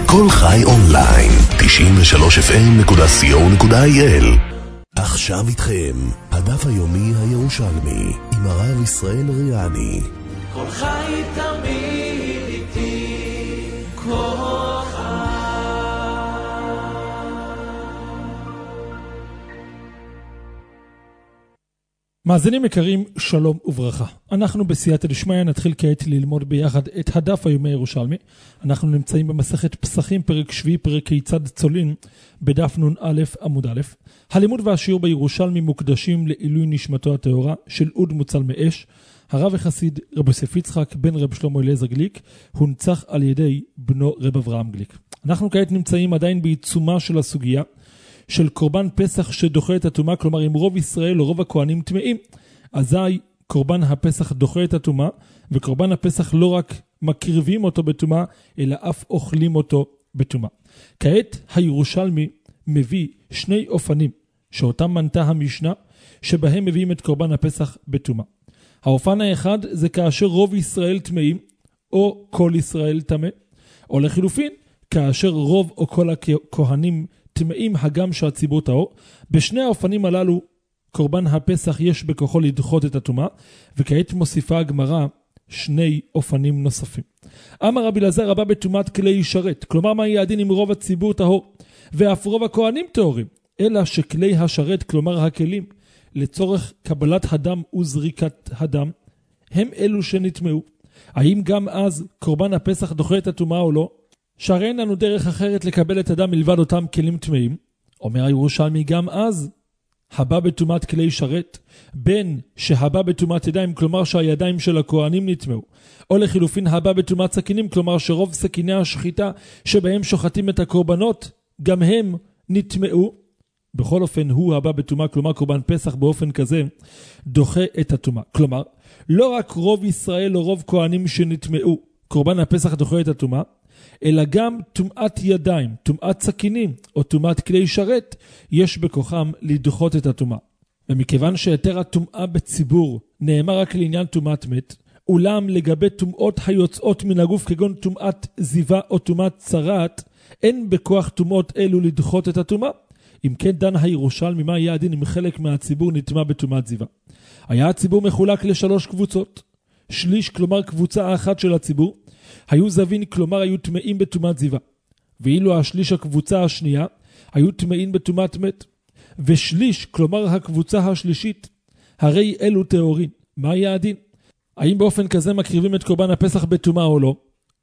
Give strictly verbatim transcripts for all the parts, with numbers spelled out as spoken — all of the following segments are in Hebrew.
כל חי אונליין, תשעים ושלוש אף אם נקודה סי או נקודה איי אל. עכשיו איתכם, הדף היומי הירושלמי, עם הרב ישראל ריאני. כל חי תמיד איתי, כל חי. מאזינים יקרים, שלום וברכה. אנחנו בסייעתא דשמיא נתחיל כעת ללמוד ביחד את הדף היומי הירושלמי. אנחנו נמצאים במסכת פסחים, פרק שביעי, פרק כיצד צולין, בדף נון א' עמוד א'. הלימוד והשיעור בירושלמי מוקדשים לעילוי נשמתו הטהורה של אוד מוצל מאש, הרב החסיד רב יוסף יצחק בן רב שלמה אליעזר גליק, הונצח על ידי בנו רב אברהם גליק. אנחנו כעת נמצאים עדיין בעיצומה של הסוגיה של קורבן פסח שדוחה את הטומאה, כלומר אם רוב ישראל או רוב הכהנים טמאים, אזי קורבן הפסח דוחה את הטומאה, וקורבן הפסח לא רק מקריבים אותו בטומאה, אלא אף אוכלים אותו בטומאה. כעת הירושלמי מביא שני אופנים שאותם מנתה המשנה, שבהם מביאים את קורבן הפסח בטומאה. האופן האחד זה כאשר רוב ישראל טמאים, או כל ישראל טמא, או לחילופין, כאשר רוב או כל הכהנים טמאים הגם שהציבור טהור. בשני האופנים הללו קורבן הפסח יש בכוחו לדחות את הטומאה, וכעת מוסיפה הגמרא שני אופנים נוספים. אמר רבי אלעזר הבא בטומאת כלי שרת, כלומר מה יהיה הדין אם רוב הציבור טהור ואף רוב הכהנים טהורים, אלא שכלי השרת, כלומר הכלים לצורך קבלת הדם וזריקת הדם, הם אלו שנטמאו. האם גם אז קורבן הפסח דוחה את הטומאה או לא? שהרי אין לנו דרך אחרת לקבל את הדם מלבד אותם כלים טמאים. אומר הירושלמי, גם אז הבא בטומאת כלי שרת, בין שהבא בטומאת ידיים, כלומר שהידיים של הכהנים נטמאו, או לחילופין הבא בטומאת סכינים, כלומר שרוב סכיני השחיטה שבהם שוחטים את הקורבנות גם הם נטמאו. בכל אופן הוא הבא בטומאה, כלומר קורבן פסח באופן כזה דוחה את הטומאה. כלומר לא רק רוב ישראל או רוב כהנים שנטמאו קורבן הפסח דוחה את הטומאה, אלא גם טומאת ידיים, טומאת סכינים או טומאת כלי שרת יש בכוחם לדחות את הטומאה. ומכיוון שיתר הטומאה בציבור נאמר רק לעניין טומאת מת, אולם לגבי טומאות היוצאות מן הגוף כגון טומאת זיווה או טומאת צרעת, אין בכוח טומאות אלו לדחות את הטומאה. אם כן דן הירושלמי מה יהיה הדין אם חלק מהציבור נטמא בטומאת זיווה. היה הציבור מחולק לשלוש קבוצות. שליש, כלומר קבוצה אחת של הציבור, היו זבין, כלומר היו טמאים בטומאת זיווה, ואילו השליש הקבוצה השנייה היו טמאים בטומאת מת. ושליש, כלומר הקבוצה השלישית, הרי אלו טהורין. מה יהיה הדין? האם באופן כזה מקריבים את קורבן הפסח בטומאה או לא?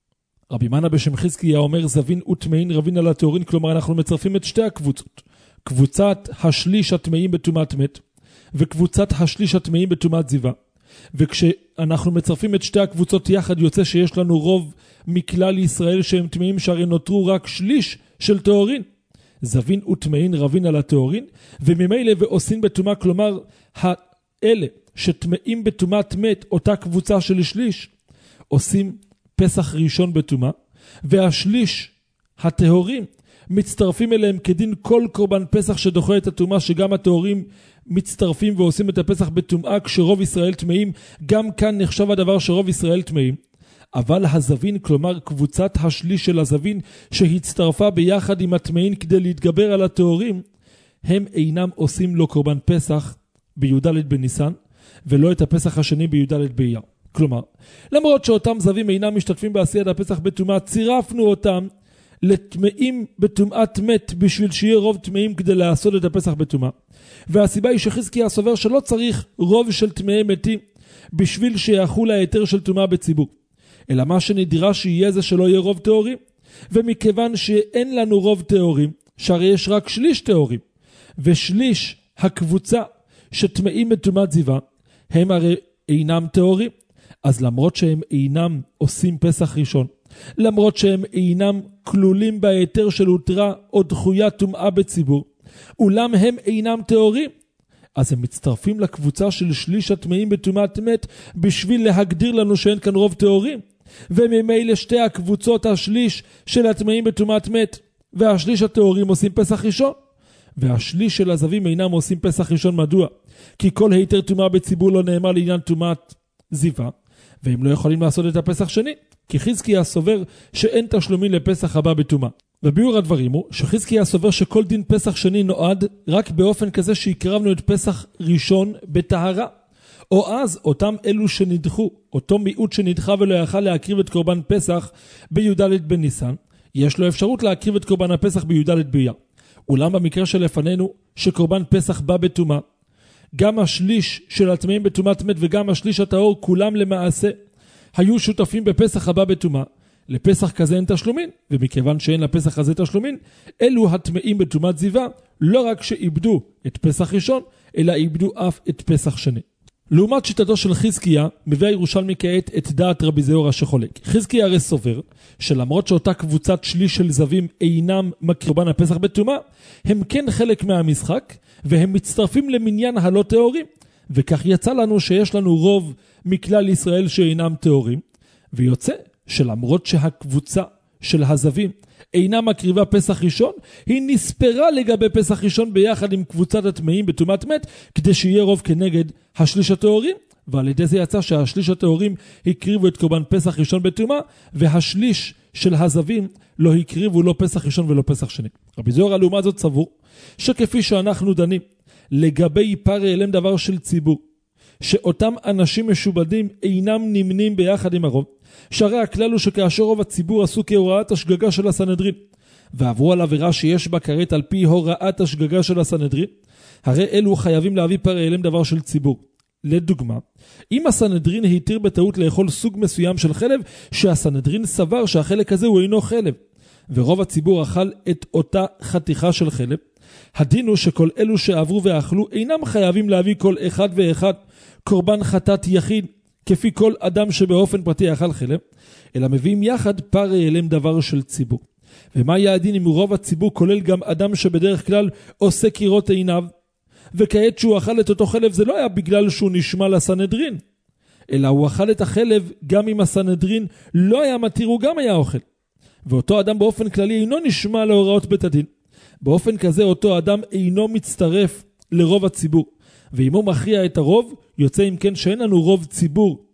רבי מנא בשם חזקיה אומר זבין וטמאים רבין על הטהורין, כלומר אנחנו מצרפים את שתי הקבוצות, קבוצת השליש הטמאים בטומאת מת וקבוצת השליש הטמאים בטומאת זיווה, וכשאנחנו מצרפים את שתי הקבוצות יחד יוצא שיש לנו רוב מכלל ישראל שהם טמאים, שהרי נותרו רק שליש של טהורין. זבין וטמאים רבין על הטהורין, וממילא ועושים בטומאה, כלומר האלה שטמאים בטומאת מת, אותה קבוצה של שליש, עושים פסח ראשון בטומאה, והשליש הטהורים מצטרפים אליהם כדין כל קורבן פסח שדוחה את הטומאה, שגם הטהורים מצטרפים ועושים את הפסח בטומאה כשרוב ישראל טמאים. גם כאן נחשב הדבר שרוב ישראל טמאים, אבל הזבין, כלומר קבוצת השליש של הזבין שהצטרפה ביחד עם הטמאים כדי להתגבר על הטהורים, הם אינם עושים לו קורבן פסח בי"ד בניסן, ולא את הפסח השני בי"ד באייר. כלומר למרות שאותם זבים אינם משתתפים בעשיית הפסח בטומאה, צירפנו אותם לטמאים בטומאת מת בשביל שיהיה רוב טמאים כדי לעשות את הפסח בטומאה. והסיבה היא שחזקיה סובר שלא צריך רוב של טמאי מתים בשביל שיחול ההיתר של טומאה בציבור, אלא מה שנדרש יהיה זה שלא יהיה רוב טהורים. ומכיוון שאין לנו רוב טהורים, שהרי יש רק שליש טהורים, ושליש הקבוצה שטמאים בטומאת זיווה הם הרי אינם טהורים, אז למרות שהם אינם עושים פסח ראשון, למרות שהם אינם כלולים בהיתר של הותרה או דחויה טומאה בציבור, אולם הם אינם טהורים, אז הם מצטרפים לקבוצה של שליש הטמאים בטומאת מת בשביל להגדיר לנו שאין כאן רוב טהורים. וממילא שתי הקבוצות, השליש של הטמאים בטומאת מת והשליש הטהורים עושים פסח ראשון, והשליש של הזבים אינם עושים פסח ראשון. מדוע? כי כל היתר טומאה בציבור לא נאמר לעניין טומאת זיווה, והם לא יכולים לעשות את הפסח שני, כי חזקיה סובר שאין תשלומים לפסח הבא בטומאה. וביאור הדברים הוא שחזקיה סובר שכל דין פסח שני נועד רק באופן כזה שהקרבנו את פסח ראשון בטהרה. או אז אותם אלו שנדחו, אותו מיעוט שנדחה ולא יכל להקריב את קורבן פסח בי"ד בניסן, יש לו אפשרות להקריב את קורבן הפסח בי"ד באייר. אולם במקרה שלפנינו שקורבן פסח בא בטומאה, גם השליש של הטמאים בטומאת מת וגם השליש הטהור כולם למעשה היו שותפים בפסח הבא בטומאה. לפסח כזה אין תשלומין, ומכיוון שאין לפסח הזה תשלומין, אלו הטמאים בטומאת זיווה לא רק שאיבדו את פסח ראשון, אלא איבדו אף את פסח שני. לעומת שיטתו של חזקיה, מביא הירושלמי כעת את דעת רבי זהורה שחולק. חזקיה הרי סובר שלמרות שאותה קבוצת שליש של זווים אינם מקריבן הפסח בטומאה, הם כן חלק מהמשחק, והם מצטרפים למניין הלא טהורים, וכך יצא לנו שיש לנו רוב מכלל ישראל שאינם טהורים, ויוצא שלמרות שהקבוצה של הזווים אינה מקריבה פסח ראשון, היא נספרה לגבי פסח ראשון ביחד עם קבוצת הטמאים בטומאת מת, כדי שיהיה רוב כנגד השליש הטהורים, ועל ידי זה יצא שהשליש הטהורים הקריבו את קורבן פסח ראשון בטומאה, והשליש של הזווים לא הקריבו לא פסח ראשון ולא פסח שני. רבי זוהר לעומת זאת סבור שכפי שאנחנו דנים לגבי פר אליהם דבר של ציבור, שאותם אנשים משובדים אינם נמנים ביחד עם הרוב, שהרי הכלל הוא שכאשר רוב הציבור עשו כהוראת השגגה של הסנהדרין, ועברו על עבירה שיש בה כרת על פי הוראת השגגה של הסנהדרין, הרי אלו חייבים להביא פר אליהם דבר של ציבור. לדוגמה, אם הסנהדרין התיר בטעות לאכול סוג מסוים של חלב, שהסנהדרין סבר שהחלק הזה הוא אינו חלב, ורוב הציבור אכל את אותה חתיכה של חלב, הדין הוא שכל אלו שעברו ואכלו אינם חייבים להביא כל אחד ואחד קורבן חטאת יחיד, כפי כל אדם שבאופן פרטי אכל חלב, אלא מביאים יחד פר אליהם דבר של ציבור. ומה יהיה הדין אם רוב הציבור כולל גם אדם שבדרך כלל עושה קירות עיניו, וכעת שהוא אכל את אותו חלב זה לא היה בגלל שהוא נשמע לסנהדרין, אלא הוא אכל את החלב גם אם הסנהדרין לא היה מתיר, הוא גם היה אוכל. ואותו אדם באופן כללי אינו נשמע להוראות בית הדין. באופן כזה אותו אדם אינו מצטרף לרוב הציבור, ואם הוא מכריע את הרוב, יוצא אם כן שאין לנו רוב ציבור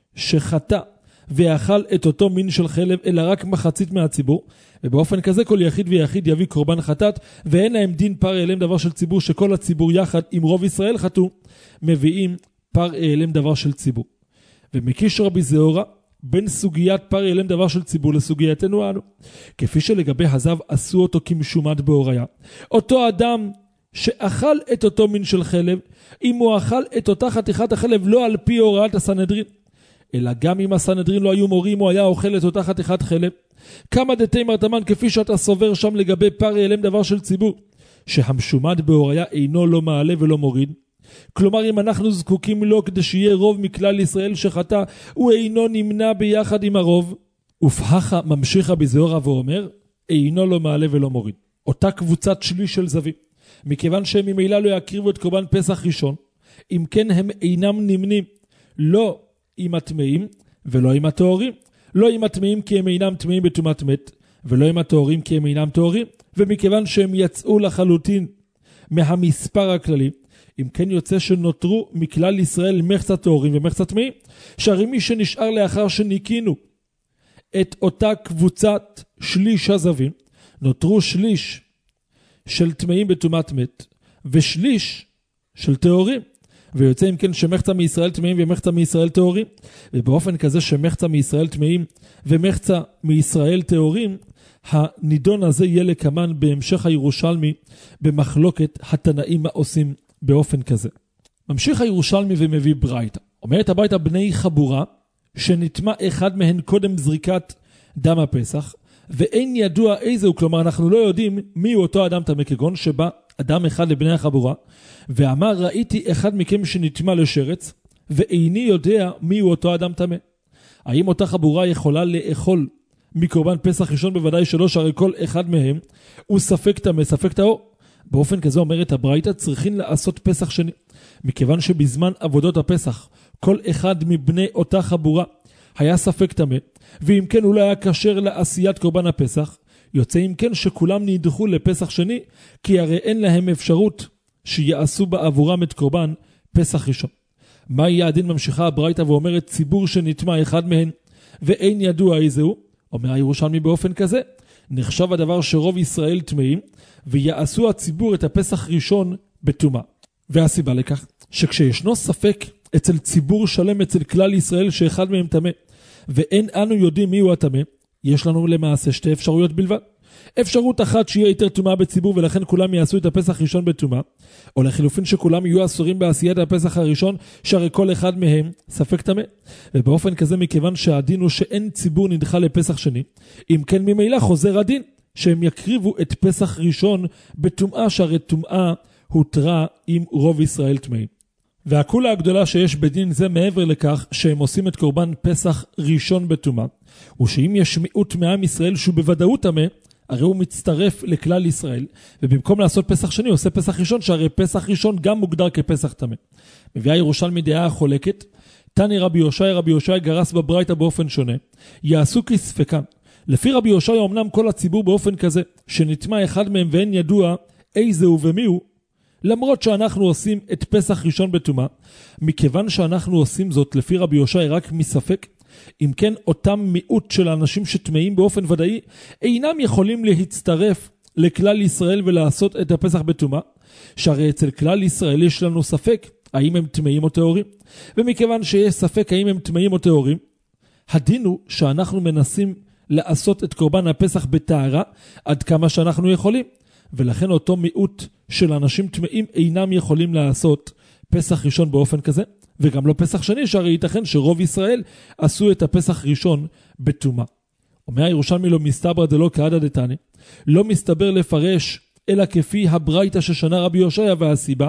שחטא ואכל את אותו מין של חלב, אלא רק מחצית מהציבור, ובאופן כזה כל יחיד ויחיד יביא קורבן חטאת, ואין להם דין פר אליהם דבר של ציבור, שכל הציבור יחד עם רוב ישראל חטאו, מביאים פר אליהם דבר של ציבור. ומקיש רבי זהורה בין סוגיית פר אליהם דבר של ציבור לסוגייתנו אנו, כפי שלגבי הזב עשו אותו כמשומד בהוריה. אותו אדם שאכל את אותו מין של חלב, אם הוא אכל את אותה חתיכת החלב לא על פי הוראת הסנהדרין, אלא גם אם הסנהדרין לא היו מורים, הוא היה אוכל את אותה חתיכת חלב. כמה דתי מרתמן כפי שאתה סובר שם לגבי פר אליהם דבר של ציבור, שהמשומד בהוריה אינו לא מעלה ולא מוריד. כלומר אם אנחנו זקוקים לו כדי שיהיה רוב מכלל ישראל שחטא, הוא אינו נמנע ביחד עם הרוב. ופחחה ממשיך רבי זהורה ואומר, אינו לא מעלה ולא מוריד. אותה קבוצת שליש של זווים, מכיוון שהם ממילא לא יקריבו את קורבן פסח ראשון, אם כן הם אינם נמנים לא עם הטמאים ולא עם הטהורים. לא עם הטמאים כי הם אינם טמאים בטומאת מת, ולא עם הטהורים כי הם אינם טהורים, ומכיוון שהם יצאו לחלוטין מהמספר הכללי, אם כן יוצא שנותרו מכלל ישראל מחצת טהורים ומחצת טמאים, שהרי מי שנשאר לאחר שניקינו את אותה קבוצת שליש הזווים, נותרו שליש של טמאים בטומאת מת ושליש של טהורים, ויוצא אם כן שמחצה מישראל טמאים ומחצה מישראל טהורים, ובאופן כזה שמחצה מישראל טמאים ומחצה מישראל טהורים, הנידון הזה יהיה לקמן בהמשך הירושלמי במחלוקת התנאים מה עושים באופן כזה. ממשיך הירושלמי ומביא ברייתא. אומרת הברייתא בני חבורה שנטמע אחד מהן קודם זריקת דם הפסח, ואין ידוע איזהו, כלומר אנחנו לא יודעים מי הוא אותו אדם טמא, כגון שבא אדם אחד לבני החבורה ואמר ראיתי אחד מכם שנטמע לשרץ ואיני יודע מי הוא אותו אדם טמא. האם אותה חבורה יכולה לאכול מקורבן פסח ראשון? בוודאי שלא, שהרי כל אחד מהם הוא ספק טמא ספק טהור. באופן כזה אומרת הברייתא צריכים לעשות פסח שני, מכיוון שבזמן עבודות הפסח כל אחד מבני אותה חבורה היה ספק טמא, ואם כן הוא לא היה כשר לעשיית קורבן הפסח, יוצא אם כן שכולם נדחו לפסח שני, כי הרי אין להם אפשרות שיעשו בעבורם את קורבן פסח ראשון. מה יהיה הדין? ממשיכה הברייתא ואומרת ציבור שנטמע אחד מהן ואין ידוע איזהו, אומר הירושלמי באופן כזה, נחשב הדבר שרוב ישראל טמאים ויעשו הציבור את הפסח ראשון בטומאה. והסיבה לכך שכשישנו ספק אצל ציבור שלם אצל כלל ישראל שאחד מהם טמא ואין אנו יודעים מי הוא הטמא, יש לנו למעשה שתי אפשרויות בלבד. אפשרות אחת שיהיה יותר טומאה בציבור ולכן כולם יעשו את הפסח ראשון בטומאה, או לחילופין שכולם יהיו אסורים בעשיית הפסח הראשון שהרי כל אחד מהם ספק טמא. ובאופן כזה מכיוון שהדין הוא שאין ציבור נדחה לפסח שני, אם כן ממילא חוזר הדין שהם יקריבו את פסח ראשון בטומאה שהרי טומאה הותרה עם רוב ישראל טמאים. והכולה הגדולה שיש בדין זה מעבר לכך שהם עושים את קורבן פסח ראשון בטומאה, הוא שאם יש מיעוט מעם ישראל שהוא בוודאות טמא, הרי הוא מצטרף לכלל ישראל, ובמקום לעשות פסח שני, עושה פסח ראשון, שהרי פסח ראשון גם מוגדר כפסח טמא. מביאה ירושלמי דעה החולקת, תני רבי יושעיה, רבי יושעיה גרס בברייתא באופן שונה, יעשו כספקן. לפי רבי יושעיה אמנם כל הציבור באופן כזה, שנטמע אחד מהם ואין ידוע איזה הוא ומי הוא, למרות שאנחנו עושים את פסח ראשון בטומאה, מכיוון שאנחנו עושים זאת לפי רבי יושעיה רק מספק, אם כן אותם מיעוט של האנשים שטמאים באופן ודאי אינם יכולים להצטרף לכלל ישראל ולעשות את הפסח בטומאה, שהרי אצל כלל ישראל יש לנו ספק האם הם טמאים או טהורים, ומכיוון שיש ספק האם הם טמאים או טהורים, הדין הוא שאנחנו מנסים לעשות את קורבן הפסח בטהרה עד כמה שאנחנו יכולים, ולכן אותו מיעוט של אנשים טמאים אינם יכולים לעשות פסח ראשון באופן כזה, וגם לא פסח שני, שהרי ייתכן שרוב ישראל עשו את הפסח ראשון בטומאה. אומר הירושלמי לא מסתבר דלא כעדא דתני, לא מסתבר לפרש אלא כפי הברייתא ששנה רבי יושעיה, והסיבה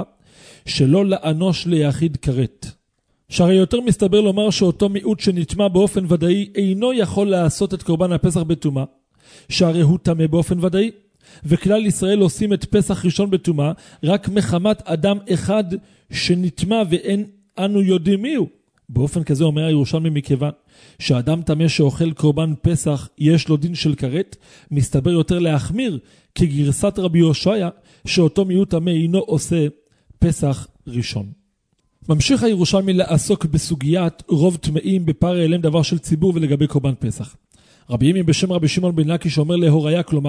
שלא לאנוש ליחיד כרת. שהרי יותר מסתבר לומר שאותו מיעוט שנטמע באופן ודאי אינו יכול לעשות את קורבן הפסח בטומאה, שהרי הוא טמא באופן ודאי, וכלל ישראל עושים את פסח ראשון בטומאה רק מחמת אדם אחד שנטמע ואין אנו יודעים מי הוא. באופן כזה אומר הירושלמי מכיוון שאדם טמא שאוכל קורבן פסח יש לו דין של כרת, מסתבר יותר להחמיר כגרסת רבי יושעיה שאותו מיעוט טמא אינו עושה פסח ראשון. ממשיך הירושלמי לעסוק בסוגיית רוב טמאים בפר אליהם דבר של ציבור ולגבי קורבן פסח. רבי ימי בשם רבי שמעון בן לקיש שאומר להוריה, כלומר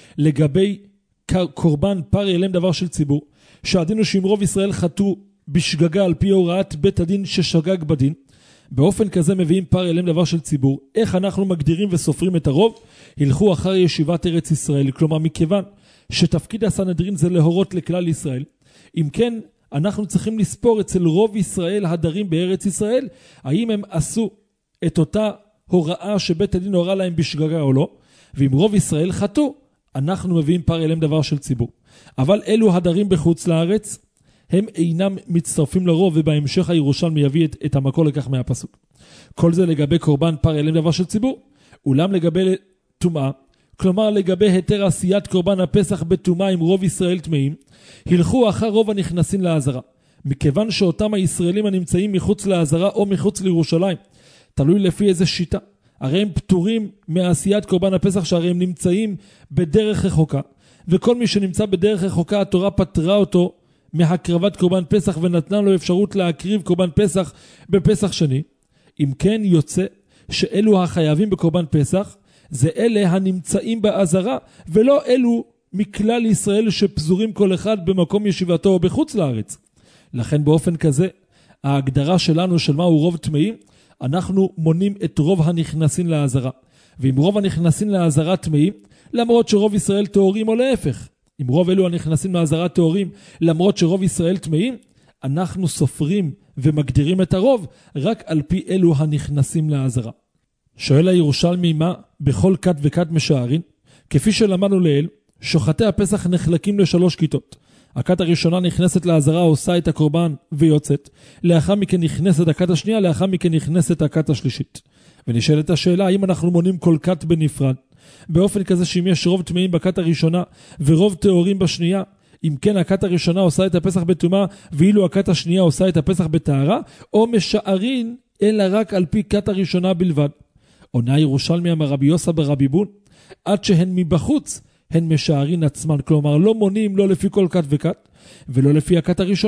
לגבי קורבן פר אליהם דבר של ציבור, שהדין הוא שאם רוב ישראל חטאו בשגגה על פי הוראת בית הדין ששגג בדין, באופן כזה מביאים פר אליהם דבר של ציבור. איך אנחנו מגדירים וסופרים את הרוב? הלכו אחר ישיבת ארץ ישראל, כלומר מכיוון שתפקיד הסנהדרין זה להורות לכלל ישראל, אם כן אנחנו צריכים לספור אצל רוב ישראל הדרים בארץ ישראל, האם הם עשו את אותה הוראה שבית הדין הורה להם בשגגה או לא, ואם רוב ישראל חטאו, אנחנו מביאים פר אליהם דבר של ציבור. אבל אלו הדרים בחוץ לארץ, הם אינם מצטרפים לרוב, ובהמשך הירושלמי יביא את, את המקור לכך מהפסוק. כל זה לגבי קורבן פר אליהם דבר של ציבור, אולם לגבי טומאה, כלומר לגבי היתר עשיית קורבן הפסח בטומאה עם רוב ישראל טמאים, הלכו אחר רוב הנכנסים לעזרה. מכיוון שאותם הישראלים הנמצאים מחוץ לעזרה או מחוץ לירושלים, תלוי לפי איזה שיטה, הרי הם פטורים מעשיית קורבן הפסח שהרי הם נמצאים בדרך רחוקה, וכל מי שנמצא בדרך רחוקה התורה פטרה אותו מהקרבת קורבן פסח ונתנה לו אפשרות להקריב קורבן פסח בפסח שני. אם כן יוצא שאלו החייבים בקורבן פסח זה אלה הנמצאים בעזרה, ולא אלו מכלל ישראל שפזורים כל אחד במקום ישיבתו או בחוץ לארץ. לכן באופן כזה ההגדרה שלנו של מהו רוב טמאים, אנחנו מונים את רוב הנכנסים לעזרה, ואם רוב הנכנסים לעזרה טמאים, למרות שרוב ישראל טהורים או להפך, אם רוב אלו הנכנסים לעזרה טהורים למרות שרוב ישראל טמאים, אנחנו סופרים ומגדירים את הרוב רק על פי אלו הנכנסים לעזרה. שואל הירושלמי מה בכל כת וכת משערין? כפי שלמדנו לעיל, שוחטי הפסח נחלקים לשלוש כיתות. הכת הראשונה נכנסת לעזרה, עושה את הקורבן ויוצאת. לאחר מכן נכנסת הכת השנייה, לאחר מכן נכנסת הכת השלישית. ונשאלת השאלה, האם אנחנו מונים כל כת בנפרד? באופן כזה שאם יש רוב טמאים בכת הראשונה ורוב טהורים בשנייה, אם כן הכת הראשונה עושה את הפסח בטומאה ואילו הכת השנייה עושה את הפסח בטהרה, או משערין אלא רק על פי כת הראשונה בלבד. עונה ירושלמי אמר רבי יוסי ברבי בון, עד שהן מבחוץ הן משערין עצמן, כלומר לא מונים לא לפי כל כת וכת ולא לפי הכת הראשונה,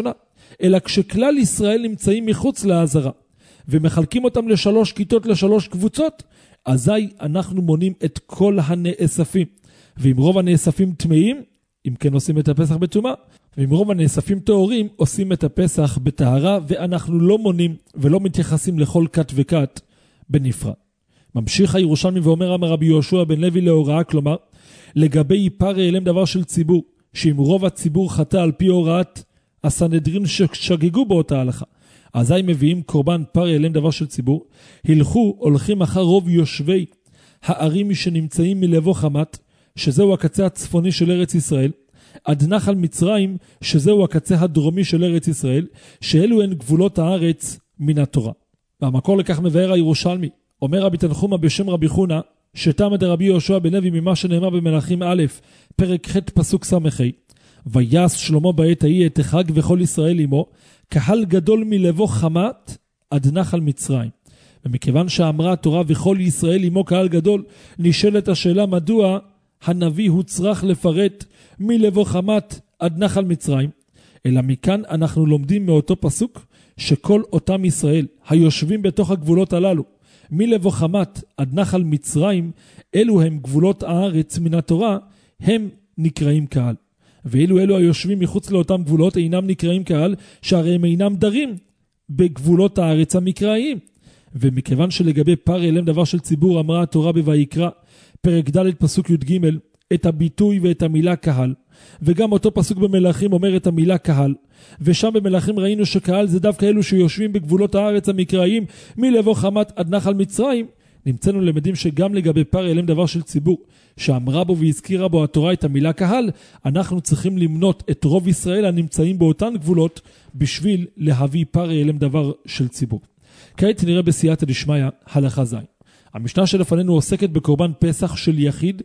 אלא כשכלל ישראל נמצאים מחוץ לעזרה, ומחלקים אותם לשלוש כיתות, לשלוש קבוצות, אזי אנחנו מונים את כל הנאספים. ואם רוב הנאספים טמאים, אם כן עושים את הפסח בטומאה, ואם רוב הנאספים טהורים, עושים את הפסח בטהרה, ואנחנו לא מונים ולא מתייחסים לכל כת וכת בנפרד. ממשיך הירושלמי ואומר אמר רבי יהושע בן לוי להוראה, כלומר, לגבי ייפר אליהם דבר של ציבור, שאם רוב הציבור חטא על פי הוראת הסנהדרין ששגגו באותה הלכה, אזי מביאים קורבן פר אליהם דבר של ציבור, הלכו, הולכים אחר רוב יושבי הערים שנמצאים מלבו חמת, שזהו הקצה הצפוני של ארץ ישראל, עד נחל מצרים, שזהו הקצה הדרומי של ארץ ישראל, שאלו הן גבולות הארץ מן התורה. והמקור לכך מבאר הירושלמי, אומר רבי תנחומא בשם רבי חונה, שתמא דרבי יהושע בן לוי ממה שנאמר במלאכים א', פרק ח' פסוק ס"ה, ויעש שלמה בעת ההיא את החג וכל ישראל עמו, קהל גדול מלבו חמת עד נחל מצרים. ומכיוון שאמרה התורה וכל ישראל עמו קהל גדול, נשאלת השאלה מדוע הנביא הוא צריך לפרט מלבו חמת עד נחל מצרים. אלא מכאן אנחנו לומדים מאותו פסוק שכל אותם ישראל היושבים בתוך הגבולות הללו, מלבו חמת עד נחל מצרים, אלו הם גבולות הארץ מן התורה, הם נקראים קהל. ואילו אלו היושבים מחוץ לאותם גבולות אינם נקראים קהל, שהרי הם אינם דרים בגבולות הארץ המקראיים. ומכיוון שלגבי פר אליהם דבר של ציבור, אמרה התורה בויקרא, פרק ד' פסוק י"ג, את הביטוי ואת המילה קהל, וגם אותו פסוק במלאכים אומר את המילה קהל, ושם במלאכים ראינו שקהל זה דווקא אלו שיושבים בגבולות הארץ המקראיים מלבוא חמת עד נחל מצרים. נמצאנו למדים שגם לגבי פר אליהם דבר של ציבור, שאמרה בו והזכירה בו התורה את המילה קהל, אנחנו צריכים למנות את רוב ישראל הנמצאים באותן גבולות, בשביל להביא פר אליהם דבר של ציבור. כעת נראה בסייעתא דשמיא הלכה ז'. המשנה שלפנינו עוסקת בקורבן פסח של יחיד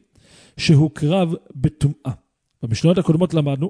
שהוקרב בטומאה. במשנות הקודמות למדנו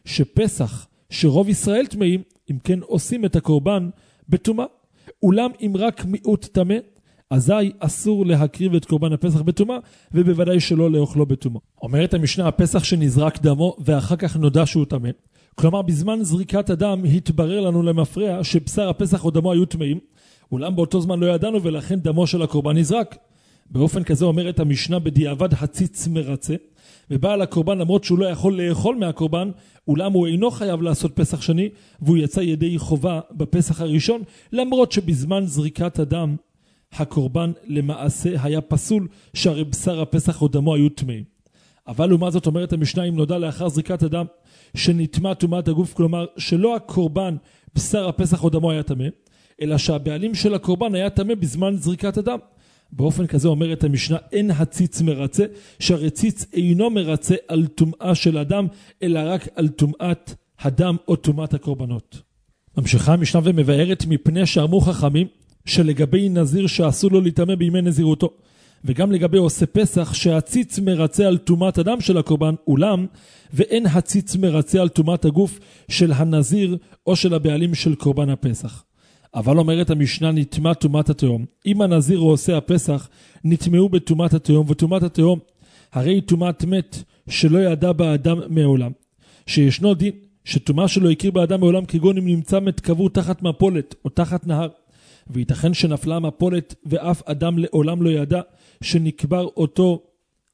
שפסח שרוב ישראל טמאים, אם כן עושים את הקורבן בטומאה. אולם אם רק מיעוט טמא, אזי אסור להקריב את קורבן הפסח בטומאה, ובוודאי שלא לאוכלו בטומאה. אומרת המשנה, הפסח שנזרק דמו ואחר כך נודע שהוא טמא. כלומר, בזמן זריקת הדם התברר לנו למפרע שבשר הפסח או דמו היו טמאים, אולם באותו זמן לא ידענו ולכן דמו של הקורבן נזרק. באופן כזה אומרת המשנה, בדיעבד הציץ מרצה, ובעל הקורבן למרות שהוא לא יכול לאכול מהקורבן, אולם הוא אינו חייב לעשות פסח שני, והוא יצא ידי חובה בפסח הראשון, למרות שבזמן זריקת הדם הקורבן למעשה היה פסול, שהרי בשר הפסח או דמו היו טמאים. אבל לעומת זאת אומרת המשנה, אם נודע לאחר זריקת הדם שנטמא טומאת הגוף, כלומר שלא הקורבן בשר הפסח או דמו היה טמא, אלא שהבעלים של הקורבן היה טמא בזמן זריקת הדם. באופן כזה אומרת המשנה, אין הציץ מרצה, שהרי ציץ אינו מרצה על טומאה של אדם, אלא רק על טומאת הדם או טומאת הקורבנות. ממשיכה המשנה ומבארת, מפני שאמרו חכמים שלגבי נזיר שאסור לו להיטמא בימי נזירותו, וגם לגבי עושה פסח שהציץ מרצה על טומאת הדם של הקורבן, אולם ואין הציץ מרצה על טומאת הגוף של הנזיר או של הבעלים של קורבן הפסח. אבל אומרת המשנה, נטמא טומאת התהום. אם הנזיר או עושה הפסח נטמאו בטומאת התהום, וטומאת התהום הרי היא טומאת מת שלא ידע באדם מעולם. שישנו דין שטומאה שלא הכיר באדם מעולם, כגון אם נמצא מת קבור תחת מפולת או תחת נהר, וייתכן שנפלה מפולת ואף אדם לעולם לא ידע שנקבר אותו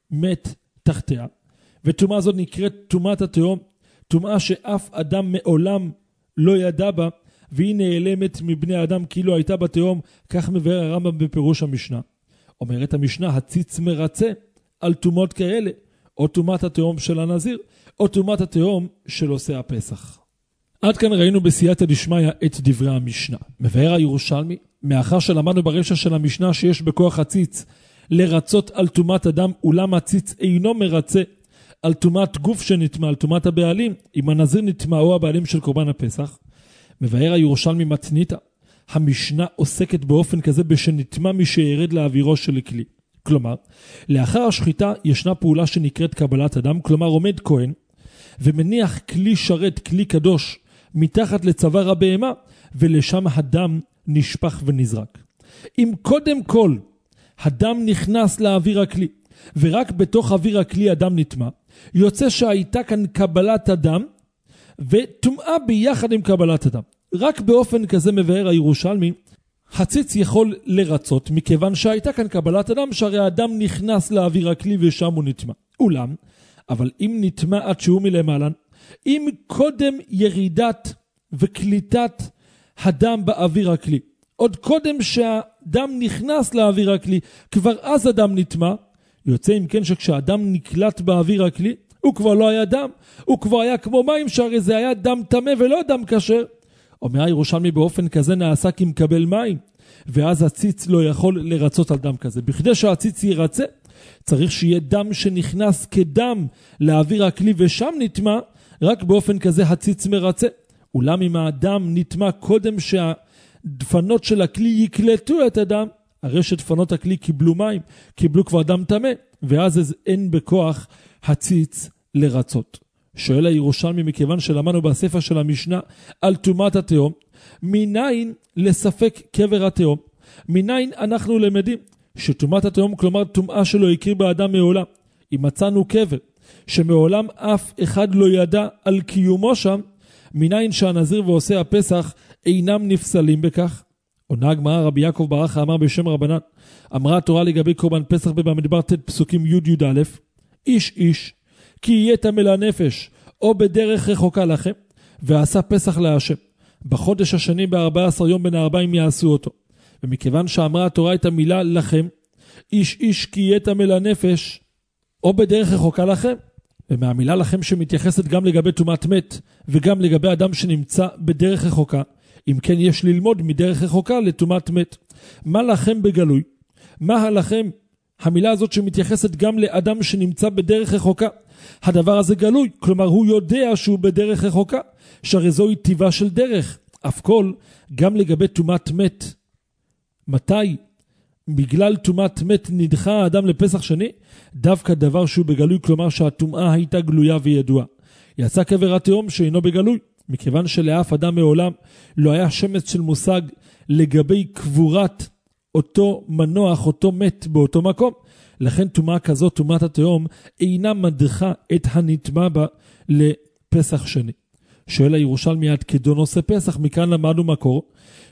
מת תחתיה. וטומאה זאת נקראת טומאת התהום, טומאה שאף אדם מעולם לא ידע בה, והיא נעלמת מבני האדם כאילו הייתה בתהום. כך מבאר הרמב"ם בפירוש המשנה. אומרת המשנה, הציץ מרצה על טומאות כאלה, או טומאת התהום של הנזיר, או טומאת התהום של עושה הפסח. עד כאן ראינו בסייעתא דשמיא את דברי המשנה. מבאר הירושלמי, מאחר שלמדנו ברשע של המשנה שיש בכוח הציץ לרצות על טומאת אדם, אולם הציץ אינו מרצה על טומאת גוף שנטמא, על טומאת הבעלים, אם הנזיר נטמא או הבעלים של קורבן הפסח. מבאר הירושלמי מתניתא, המשנה עוסקת באופן כזה בשנטמא מי שירד לאווירו של כלי. כלומר, לאחר השחיטה ישנה פעולה שנקראת קבלת אדם, כלומר עומד כהן ומניח כלי שרת, כלי קדוש, מתחת לצוואר הבהמה, ולשם הדם נשפך ונזרק. אם קודם כל הדם נכנס לאוויר הכלי, ורק בתוך אוויר הכלי הדם נטמא, יוצא שהייתה כאן קבלת הדם, וטומאה ביחד עם קבלת אדם. רק באופן כזה מבאר הירושלמי, הציץ יכול לרצות, מכיוון שהייתה כאן קבלת אדם, שהרי האדם נכנס לאוויר הכלי ושם הוא נטמע. אולם, אבל אם נטמע עד שהוא מלמעלה, אם קודם ירידת וקליטת הדם באוויר הכלי, עוד קודם שהדם נכנס לאוויר הכלי, כבר אז אדם נטמע, יוצא אם כן שכשאדם נקלט באוויר הכלי, הוא כבר לא היה דם, הוא כבר היה כמו מים, שהרי זה היה דם טמא ולא דם כשר. אומר הירושלמי באופן כזה נעשה כמקבל מים, ואז הציץ לא יכול לרצות על דם כזה. בכדי שהציץ ירצה, צריך שיהיה דם שנכנס כדם לאוויר הכלי ושם נטמע, רק באופן כזה הציץ מרצה. אולם אם האדם נטמע קודם שהדפנות של הכלי יקלטו את הדם, הרי שדפנות הכלי קיבלו מים, קיבלו כבר דם טמא, ואז אין בכוח הציץ לרצות. שואל הירושלמי, מכיוון שלמדנו בספר של המשנה על טומאת התהום, מניין לספק קבר התהום? מניין אנחנו למדים שטומאת התהום, כלומר טומאה שלא הכיר באדם מעולם, אם מצאנו קבר שמעולם אף אחד לא ידע על קיומו שם, מניין שהנזיר ועושה הפסח אינם נפסלים בכך? עונה הגמרא, רבי יעקב ברכה אמר בשם רבנן, אמרה התורה לגבי קורבן פסח במדבר ט' פסוקים י' י' א', איש איש כי יהיה טמא לנפש או בדרך רחוקה לכם, ועשה פסח להשם. בחודש השני ב-ארבעה עשר יום בין הארבעים יעשו אותו. ומכיוון שאמרה התורה את המילה לכם, איש איש כי יהיה טמא לנפש או בדרך רחוקה לכם, ומהמילה לכם שמתייחסת גם לגבי טומאת מת וגם לגבי אדם שנמצא בדרך רחוקה, אם כן יש ללמוד מדרך רחוקה לטומאת מת. מה לכם בגלוי? מה הלכם? המילה הזאת שמתייחסת גם לאדם שנמצא בדרך רחוקה. הדבר הזה גלוי, כלומר הוא יודע שהוא בדרך רחוקה, שהרי זוהי טיבה של דרך. אף כל, גם לגבי טומאת מת. מתי? בגלל טומאת מת נדחה האדם לפסח שני? דווקא דבר שהוא בגלוי, כלומר שהטומאה הייתה גלויה וידועה. יצא קבר התהום שאינו בגלוי, מכיוון שלאף אדם מעולם לא היה שמץ של מושג לגבי קבורת אותו מנוח, אותו מת באותו מקום. לכן טומאה כזאת, טומאת התהום, אינה מדחה את הנטמע בה לפסח שני. שואל הירושלמי, עד כדון עושה פסח, מכאן למדנו מקור,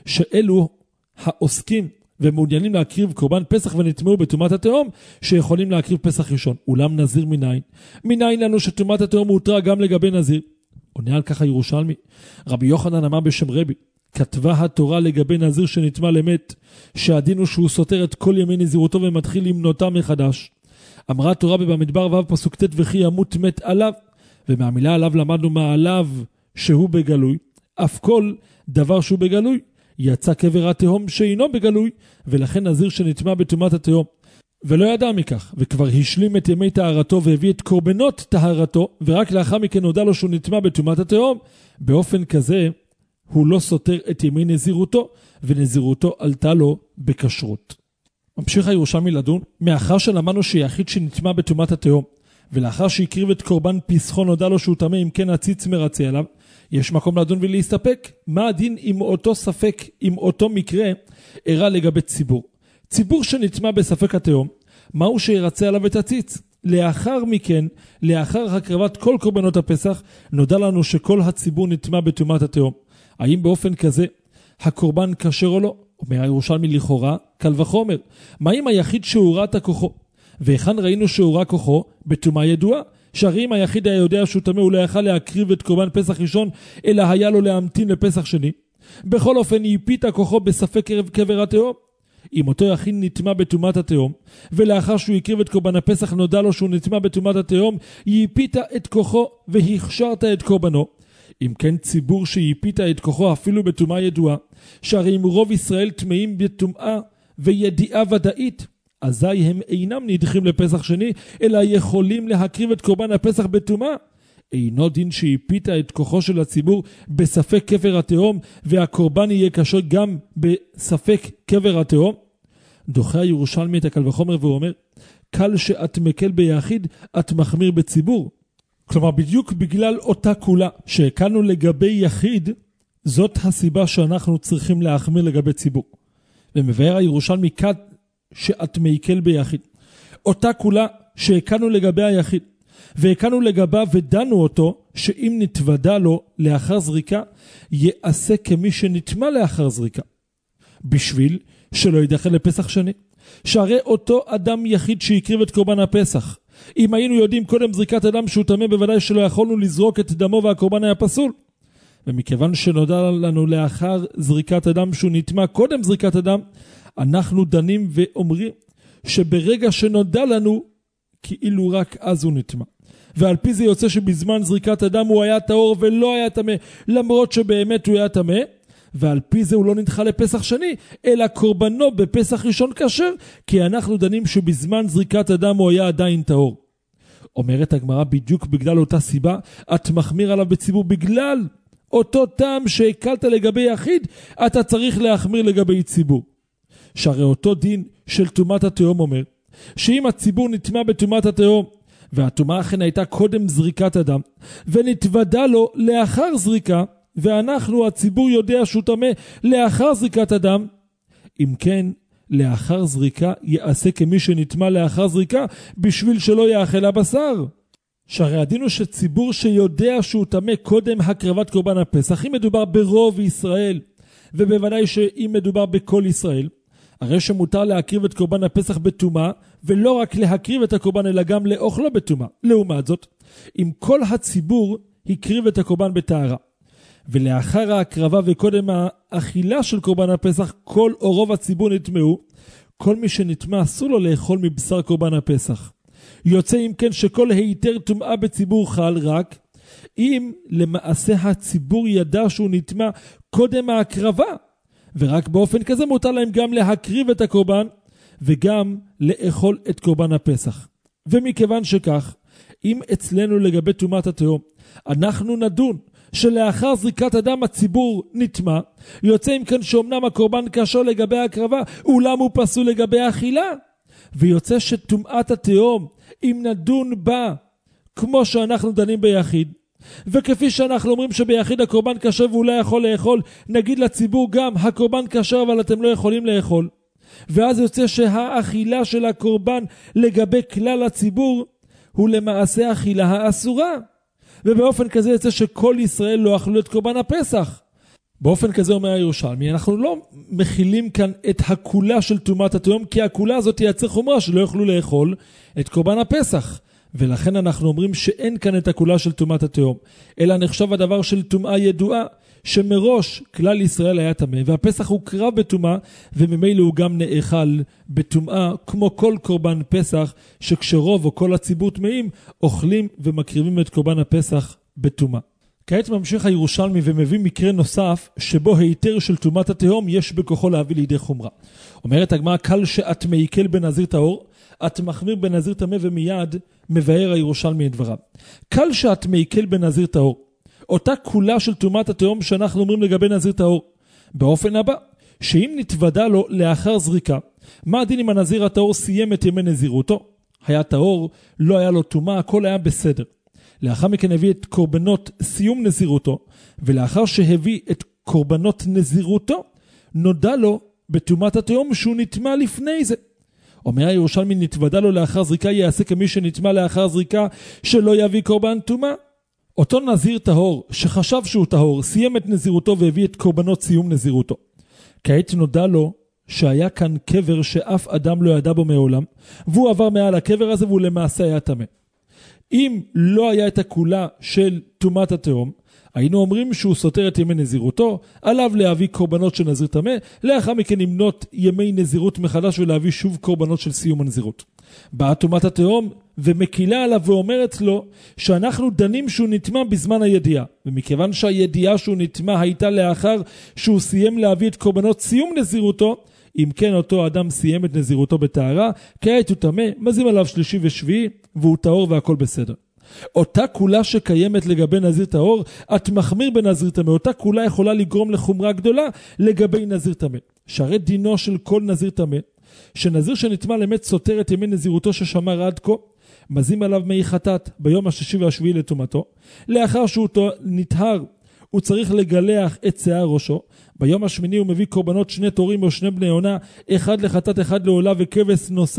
שאלו העוסקים ומעוניינים להקריב קורבן פסח ונטמעו בטומאת התהום, שיכולים להקריב פסח ראשון. אולם נזיר מניין? מניין לנו שטומאת התהום מותרה גם לגבי נזיר? עונה על כך הירושלמי, רבי יוחנן אמר בשם רבי, כתבה התורה לגבי נזיר שנטמע למת, שהדין הוא שהוא סותר את כל ימי נזירותו ומתחיל למנותה מחדש. אמרה התורה במדבר ו' פסוק ט' וכי ימות מת עליו, ומהמילה עליו למדנו מה עליו שהוא בגלוי, אף כל דבר שהוא בגלוי, יצא קבר התהום שאינו בגלוי, ולכן נזיר שנטמע בטומאת התהום, ולא ידע מכך, וכבר השלים את ימי טהרתו והביא את קורבנות טהרתו, ורק לאחר מכן נודע לו שהוא נטמע בטומאת התהום, באופן כזה הוא לא סותר את ימי נזירותו, ונזירותו עלתה לו בכשרות. ממשיך הירושלמי לדון, מאחר שלמדנו שיחיד שנטמע בטומאת התהום, ולאחר שהקריב את קורבן פסחו נודע לו שהוא טמא, אם כן הציץ מרצה עליו, יש מקום לדון ולהסתפק. מה הדין עם אותו ספק, עם אותו מקרה, אירע לגבי ציבור? ציבור שנטמע בספק התהום, מהו שירצה עליו את הציץ? לאחר מכן, לאחר הקרבת כל קורבנות הפסח, נודע לנו שכל הציבור נטמע בטומאת התהום. האם באופן כזה הקורבן כשר או לא? אומר הירושלמי לכאורה, קל וחומר. מה אם היחיד שהוראת כוחו? והיכן ראינו שהורא כוחו? בטומאה ידועה. שהרי אם היחיד היה יודע שהוא טמא, הוא לא יכל להקריב את קורבן פסח ראשון, אלא היה לו להמתין לפסח שני. בכל אופן ייפית כוחו בספק ערב קבר התהום. אם אותו יחיד נטמע בטומאת התהום, ולאחר שהוא יקריב את קורבן הפסח נודע לו שהוא נטמע בטומאת התהום, ייפית את כוחו והכשרת את קורבנו. אם כן ציבור שיפית את כוחו אפילו בטומאה ידועה, שהרי אם רוב ישראל טמאים בטומאה וידיעה ודאית, אזי הם אינם נדחים לפסח שני, אלא יכולים להקריב את קורבן הפסח בטומאה. אינו דין שיפית את כוחו של הציבור בספק קבר התהום, והקורבן יהיה כשר גם בספק קבר התהום? דוחה הירושלמי את הקל וחומר ואומר, קל שאת מקל ביחיד, את מחמיר בציבור. כלומר, בדיוק בגלל אותה כולה שהקלנו לגבי יחיד, זאת הסיבה שאנחנו צריכים להחמיר לגבי ציבור. ומבאר הירושלמי קל שאת מקל ביחיד. אותה כולה שהקלנו לגבי היחיד, והקנו לגביו ודנו אותו, שאם נתוודע לו לאחר זריקה, יעשה כמי שנטמא לאחר זריקה. בשביל שלא יידחה לפסח שני. שהרי אותו אדם יחיד שהקריב את קורבן הפסח. אם היינו יודעים קודם זריקת אדם שהוא טמא, בוודאי שלא יכולנו לזרוק את דמו והקורבן היה פסול. ומכיוון שנודע לנו לאחר זריקת אדם שהוא נטמא קודם זריקת אדם, אנחנו דנים ואומרים שברגע שנודע לנו, כאילו רק אז הוא נטמא. ועל פי זה יוצא שבזמן זריקת אדם הוא היה טהור ולא היה טמא, למרות שבאמת הוא היה טמא, ועל פי זה הוא לא נדחה לפסח שני, אלא קורבנו בפסח ראשון כשר, כי אנחנו דנים שבזמן זריקת אדם הוא היה עדיין טהור. אומרת הגמרא, בדיוק בגלל אותה סיבה, את מחמיר עליו בציבור, בגלל אותו טעם שהקלת לגבי יחיד, אתה צריך להחמיר לגבי ציבור. שהרי אותו דין של טומאת התהום אומר, שאם הציבור נטמא בטומאת התהום, והטומאה אכן הייתה קודם זריקת אדם, ונתוודע לו לאחר זריקה, ואנחנו הציבור יודע שהוא טמא לאחר זריקת אדם, אם כן לאחר זריקה יעשה כמי שנטמא לאחר זריקה, בשביל שלא יאכל הבשר. שהרי הדין הוא שציבור שיודע שהוא טמא קודם הקרבת קורבן הפסח, אם מדובר ברוב ישראל, ובוודאי שאם מדובר בכל ישראל, הרי שמותר להקריב את קורבן הפסח בטומאה, ולא רק להקריב את הקורבן אלא גם לאוכלו בטומאה. לעומת זאת, אם כל הציבור הקריב את הקורבן בטהרה, ולאחר ההקרבה וקודם האכילה של קורבן הפסח, כל או רוב הציבור נטמאו, כל מי שנטמא אסור לו לאכול מבשר קורבן הפסח. יוצא אם כן שכל היתר טומאה בציבור חל רק אם למעשה הציבור ידע שהוא נטמא קודם ההקרבה, ורק באופן כזה מותר להם גם להקריב את הקורבן וגם לאכול את קורבן הפסח. ומכיוון שכך, אם אצלנו לגבי טומאת התהום אנחנו נדון שלאחר זריקת אדם הציבור נטמא, יוצא אם כן שאומנם הקורבן כשר לגבי ההקרבה, אולם הוא פסול לגבי האכילה, ויוצא שטומאת התהום אם נדון בה כמו שאנחנו דנים ביחיד, וכפי שאנחנו אומרים שביחיד הקורבן כשר ואולי יכול לאכול, נגיד לציבור גם הקורבן כשר אבל אתם לא יכולים לאכול, ואז יוצא שהאכילה של הקורבן לגבי כלל הציבור הוא למעשה אכילה האסורה, ובאופן כזה יוצא שכל ישראל לא אכלו את קורבן הפסח. באופן כזה אומר הירושלמי, אנחנו לא מכילים כאן את הכולה של טומאת התהום, כי הכולה הזאת תייצר חומרה שלא יוכלו לאכול את קורבן הפסח, ולכן אנחנו אומרים שאין כאן את הכולה של טומאת התהום, אלא נחשב הדבר של טומאה ידועה, שמראש כלל ישראל היה טמא, והפסח הוא קרב בטומאה, וממילא הוא גם נאכל בטומאה, כמו כל קורבן פסח, שכשרוב או כל הציבור טמאים, אוכלים ומקריבים את קורבן הפסח בטומאה. כעת ממשיך הירושלמי ומביא מקרה נוסף, שבו היתר של טומאת התהום יש בכוחו להביא לידי חומרה. אומרת הגמרא, קל שאת מעיקל בנזיר טהור, את מחמיר בנזיר טמא, ומיד מבאר הירושלמי את דבריו. קל שאת מעיקל בנזיר טהור, אותה כולה של טומאת התהום שאנחנו אומרים לגבי נזיר טהור, באופן הבא, שאם נתוודע לו לאחר זריקה, מה הדין אם הנזיר הטהור סיים את ימי נזירותו? היה טהור, לא היה לו טומאה, הכל היה בסדר. לאחר מכן הביא את קורבנות סיום נזירותו, ולאחר שהביא את קורבנות נזירותו, נודע לו בטומאת התהום שהוא נטמא לפני זה. אומר הירושלמי, נתוודע לו לאחר זריקה, יעשה כמי שנטמא לאחר זריקה, שלא יביא קורבן טומאה. אותו נזיר טהור שחשב שהוא טהור, סיים את נזירותו והביא את קורבנות סיום נזירותו. כעת נודע לו שהיה כאן קבר שאף אדם לא ידע בו מעולם, והוא עבר מעל הקבר הזה והוא למעשה היה טמא. אם לא היה את הכולה של טומאת התהום, היינו אומרים שהוא סותר את ימי נזירותו, עליו להביא קורבנות של נזיר טמא, לאחר מכן למנות ימי נזירות מחדש ולהביא שוב קורבנות של סיום הנזירות. באה טומאת התהום ומקילה עליו ואומרת לו שאנחנו דנים שהוא נטמא בזמן הידיעה, ומכיוון שהידיעה שהוא נטמא הייתה לאחר שהוא סיים להביא את קורבנות סיום נזירותו, אם כן אותו אדם סיים את נזירותו בטהרה, כעת הוא טמא, מזים עליו שלישי ושביעי והוא טהור והכל בסדר. אותה כולה שקיימת לגבי נזיר טהור, את מחמיר בנזיר טמא, אותה כולה יכולה לגרום לחומרה גדולה לגבי נזיר טמא. שהרי דינו של כל נזיר טמא, שנזיר שנטמא למת סותר את ימי נזירותו ששמר עד כה, מזים עליו מי חטאת ביום השישי והשביעי לטומאתו, לאחר שהוא נטהר הוא צריך לגלח את שיער ראשו, ביום השמיני הוא מביא קורבנות שני תורים או שני בני עונה, אחד לחטאת אחד לעולה וכבש נוסף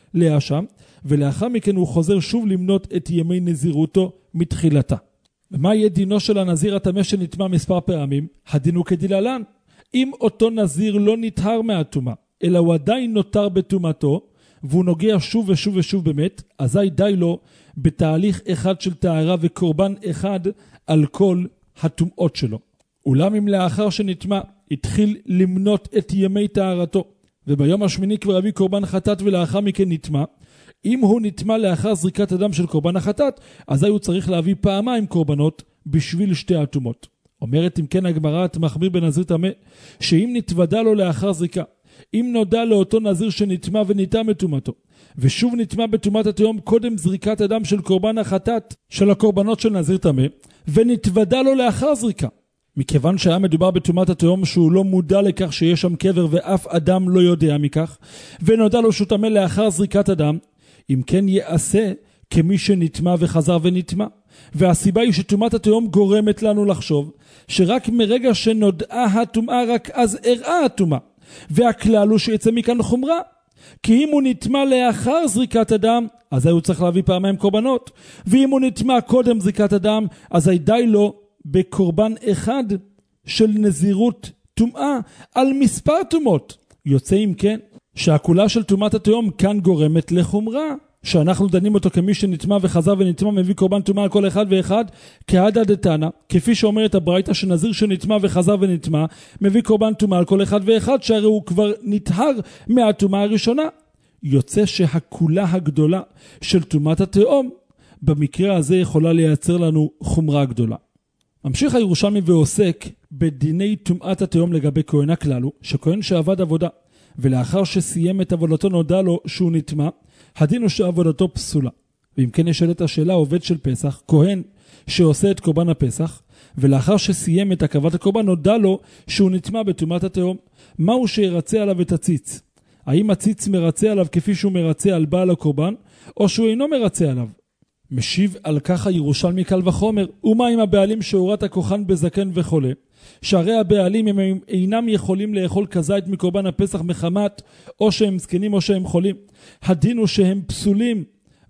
לאשם, ולאחר מכן הוא חוזר שוב למנות את ימי נזירותו מתחילתה. ומה יהיה דינו של הנזיר הטמא שנטמא מספר פעמים? הדין הוא כדלהלן: אם אותו נזיר לא נטהר מהטומאה, אלא הוא עדיין נותר בטומאתו, והוא נוגע שוב ושוב ושוב באמת, אזי די לו בתהליך אחד של טהרה וקורבן אחד על כל הטומאות שלו. אולם אם לאחר שנטמא התחיל למנות את ימי טהרתו, וביום השמיני כבר הביא קורבן חטאת ולאחר מכן נטמא, אם הוא נטמא לאחר זריקת הדם של קורבן החטאת, אזי הוא צריך להביא פעמיים קורבנות בשביל שתי הטומאות. אומרת אם כן הגמרא, מחמיר בנזיר טמא, שאם נתוודע לו לאחר זריקה, אם נודע לאותו נזיר שנטמא וניטה מטומאתו, ושוב נטמא בטומאת התהום קודם זריקת הדם של קורבן החטאת של הקורבנות של נזיר טמא, ונתוודע לו לאחר זריקה, מכיוון שהיה מדובר בטומאת התהום שהוא לא מודע לכך שיש שם קבר ואף אדם לא יודע מכך, ונודע לו שהוא טמא לאחר זריקת הדם, אם כן יעשה כמי שנטמא וחזר ונטמא. והסיבה היא שטומאת התהום גורמת לנו לחשוב שרק מרגע שנודעה הטומאה רק אז אירעה הטומאה, והכלל הוא שיצא מכאן חומרה, כי אם הוא נטמא לאחר זריקת הדם אז הוא צריך להביא פעמיים קורבנות, ואם הוא נטמא קודם זריקת הדם אז די לו בקורבן אחד של נזירות טומאה על מספר טומאות. יוצא אם כן שהכולה של טומאת התהום כאן גורמת לחומרה, שאנחנו דנים אותו כמי שנטמא וחזר ונטמא מביא קורבן טומאה על כל אחד ואחד כעדה דתנא, כפי שאומרת הברייתא שנזיר שנטמא וחזר ונטמא מביא קורבן טומאה על כל אחד ואחד, שהרי הוא כבר נטהר מהטומאה הראשונה. יוצא שהכולה הגדולה של טומאת התהום במקרה הזה יכולה לייצר לנו חומרה גדולה. ממשיך הירושלמי ועוסק בדיני טומאת התהום לגבי כהן. הכלל הוא שכהן שעבד עבודה ולאחר שסיים את עבודתו נודע לו שהוא נטמא, הדין הוא שעבודתו פסולה. ואם כן נשאלת השאלה, עובד של פסח, כהן שעושה את קורבן הפסח, ולאחר שסיים את הקרבת הקורבן נודע לו שהוא נטמא בטומאת התהום, מהו שירצה עליו את הציץ? האם הציץ מרצה עליו כפי שהוא מרצה על בעל הקורבן, או שהוא אינו מרצה עליו? משיב על כך הירושלמי קל וחומר, ומה עם הבעלים שהורת הכוחן בזקן וחולה? שהרי הבעלים הם אינם יכולים לאכול כזית מקורבן הפסח מחמת או שהם זקנים או שהם חולים. הדין הוא שהם פסולים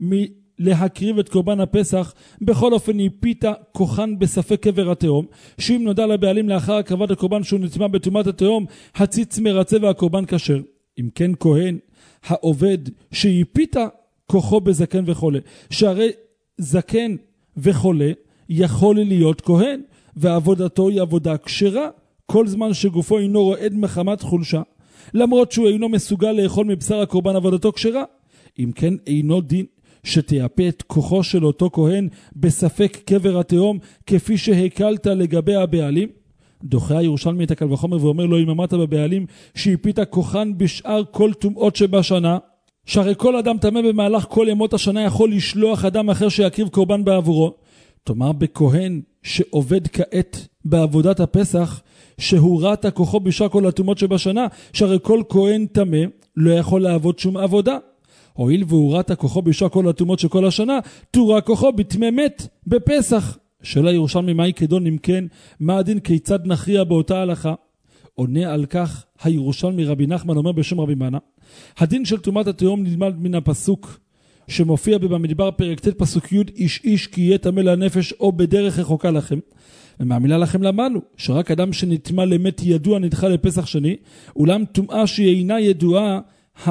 מלהקריב את קורבן הפסח. בכל אופן היפיתה כוחן בספק קבר התהום, שאם נודע לבעלים לאחר הקרבת הקורבן שהוא נטמא בטומאת התהום, הציץ מרצה והקורבן כשר. אם כן כהן העובד שהיפיתה כוחו בזקן וחולה, שהרי זקן וחולה יכול להיות כהן, ועבודתו היא עבודה כשרה, כל זמן שגופו אינו רועד מחמת חולשה, למרות שהוא אינו מסוגל לאכול מבשר הקורבן, עבודתו כשרה. אם כן אינו דין שתייפה את כוחו של אותו כהן בספק קבר התהום, כפי שהקלת לגבי הבעלים. דוחה הירושלמי את הקל וחומר ואומר לו, אם אמרת בבעלים שהיפית כוחן בשאר כל טומאות שבשנה, שהרי כל אדם טמא במהלך כל ימות השנה יכול לשלוח אדם אחר שיקריב קורבן בעבורו, תאמר בכהן שעובד כעת בעבודת הפסח, שהוראת כוחו בשאר כל הטומאות שבשנה, שהרי כל כהן טמא לא יכול לעבוד שום עבודה. הואיל והוראת כוחו בשאר כל הטומאות של כל השנה, תורה כוחו בטמא מת בפסח. שאלה ירושלמי, מהי כדון? אם כן, מה הדין, כיצד נכריע באותה הלכה? עונה על כך הירושלמי רבי נחמן אומר בשם רבי מנה, הדין של טומאת התהום נלמד מן הפסוק שמופיע במדבר פרק ט' פסוק י', איש איש כי יהיה טמא לנפש או בדרך רחוקה לכם. ומהמילה לכם למדנו שרק אדם שנטמא למת ידוע נדחה לפסח שני, אולם טומאה שהיא אינה ידועה,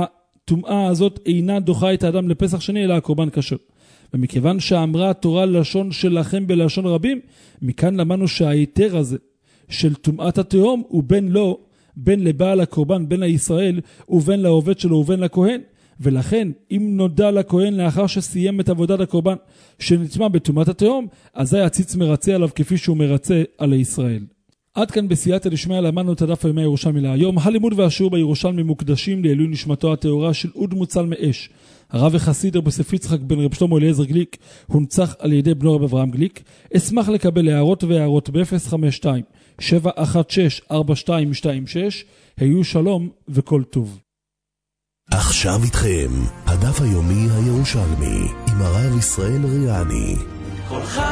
הטומאה הזאת אינה דוחה את האדם לפסח שני אלא הקורבן כשר. ומכיוון שאמרה התורה לשון שלכם בלשון רבים, מכאן למדנו שההיתר הזה של טומאת התהום הוא בין לו, בין לבעל הקורבן, בין לישראל ובין לעובד שלו ובין לכהן. ולכן אם נודע לכהן לאחר שסיים את עבודת הקורבן שנטמא בטומאת התהום, אזי הציץ מרצה עליו כפי שהוא מרצה על ישראל. עד כאן בסייעתא דשמיא למדנו את הדף היומי הירושלמי להיום. הלימוד והשיעור בירושלמי מוקדשים לעילוי נשמתו הטהורה של אוד מוצל מאש, הרב וחסיד רבי יוסף יצחק בן רב שלמה אליעזר גליק, הונצח על ידי בנו רב אברהם גליק. אשמח לקבל הערות והערות ב-אפס חמש שתיים שבע אחת שש ארבע שתיים שתיים שש. היו שלום וכל טוב. עכשיו איתכם הדף היומי הירושלמי עם הרב ישראל ריאני. כל חי